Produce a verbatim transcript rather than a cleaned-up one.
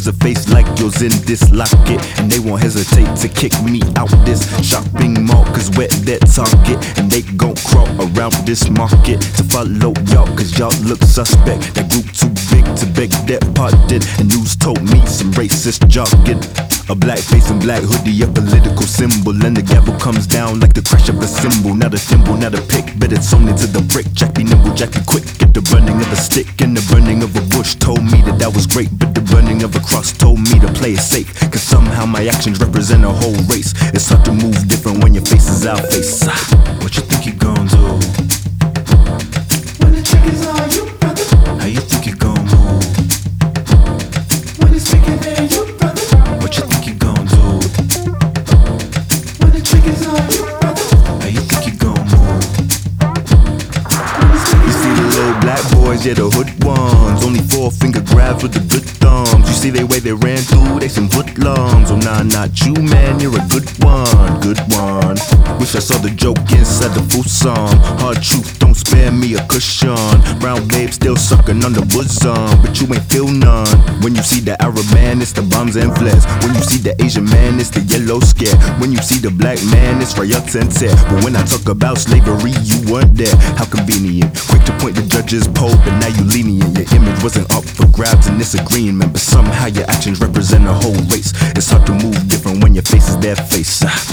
a face like yours in this locket, and they won't hesitate to kick me out this shopping mall, cause we're their target, and they gon' crawl around this market to follow y'all, cause y'all look suspect. That group too big to beg their pardon, and news told me some racist jargon. A black face and black hoodie, a political symbol, and the gavel comes down like the crash of a cymbal. Not a thimble, not a pick, but it's only to the brick. Jack be nimble, Jack be quick. Get the burning of a stick and the burning of a bush told me that that was great, but the burning of a cross told me to play it safe, cause somehow my actions represent a whole race. It's hard to move different when your face is our face. What you think you gon' do when the trick is on you, brother? How you think you gon' move When it's bigger than you, brother? What you think you gon' do When the trick is on you, brother? How you think you gon' move? You see the little black boys, yeah, the hood ones, only four finger grabs with the good thumbs. You see they way they ran through, they some hoodlums. Oh nah, not you, man, you're a good one, good one. Wish I saw the joke inside the full song. Hard truth, don't spare me a cushion. Brown babe still sucking on the bosom, but you ain't feel none. When you see the Arab man, it's the bombs and flares. When you see the Asian man, it's the yellow scare. When you see the black man, it's riots and tear. But when I talk about slavery, you weren't there. How convenient. Quick to point the judge's pole, but now you lenient. Your image wasn't up for grabs in this agreement, but somehow your actions represent a whole race. It's hard to move different when your face is their face.